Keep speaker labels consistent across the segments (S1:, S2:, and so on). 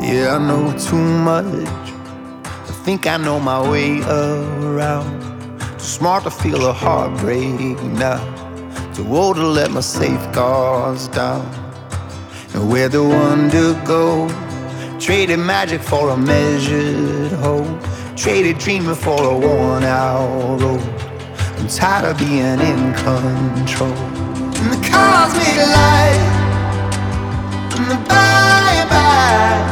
S1: Yeah, I know too much. I think I know my way around. Too smart to feel a heartbreak now. Too old to let my safeguards down. And where the wonder go? Traded magic for a measured hope. Traded dreaming for a worn out road. I'm tired of being in control. And the cosmic light and the bye-bye.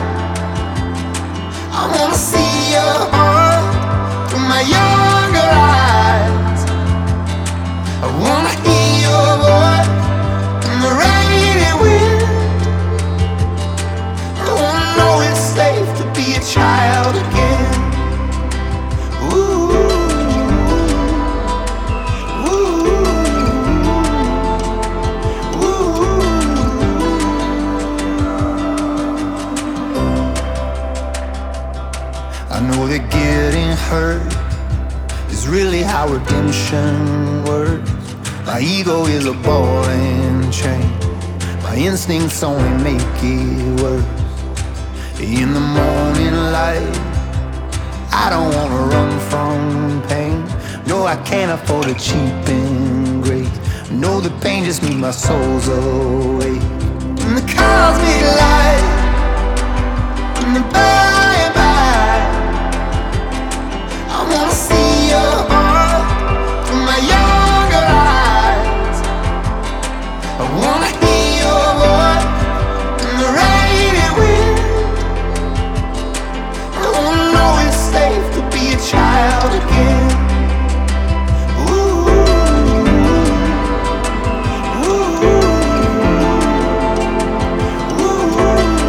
S1: I wanna see your heart through my younger eyes. I wanna hear your voice in the rainy wind. I wanna know it's safe to be a child again. Ooh, ooh, ooh. I know that getting hurt is really how redemption works. My ego is a ball and chain. My instincts only make it worse. In the morning light, I don't wanna run from pain. No, I can't afford a cheap grace. No, the pain just means my soul's awake. And the cosmic light and the bye-bye. I wanna see your heart through my younger eyes. I wanna hear your voice in the rainy wind. I wanna know it's safe to be a child again. Ooh, ooh, ooh.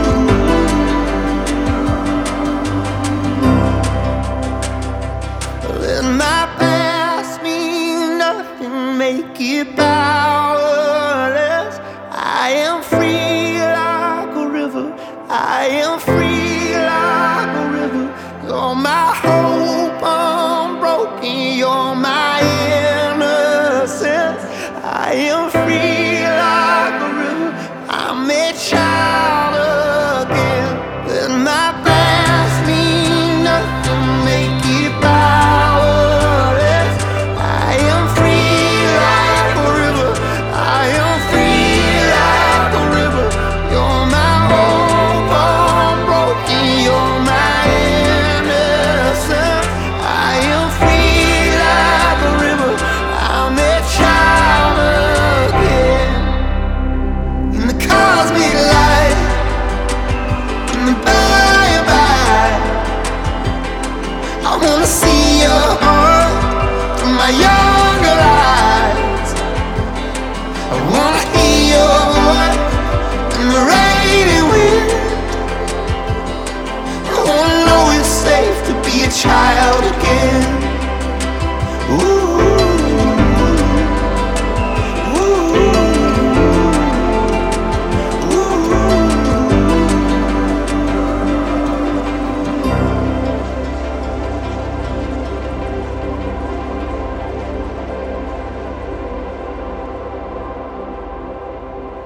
S1: Let my past mean nothing, make it powerless. I am free like a river. I am free like a river. You're my hope unbroken. You're my innocence. I am free like a river. I'm a child again. Let my past mean nothing, make it powerless. I am free like a river. I am free like a river. You're my hope unbroken. You're my innocence. I am free like a river. I'm a child again. In the cosmic light, in the bye-bye. I wanna see your heart through my younger eyes. I wanna hear your voice in the rainy wind. I wanna know it's safe to be a child again.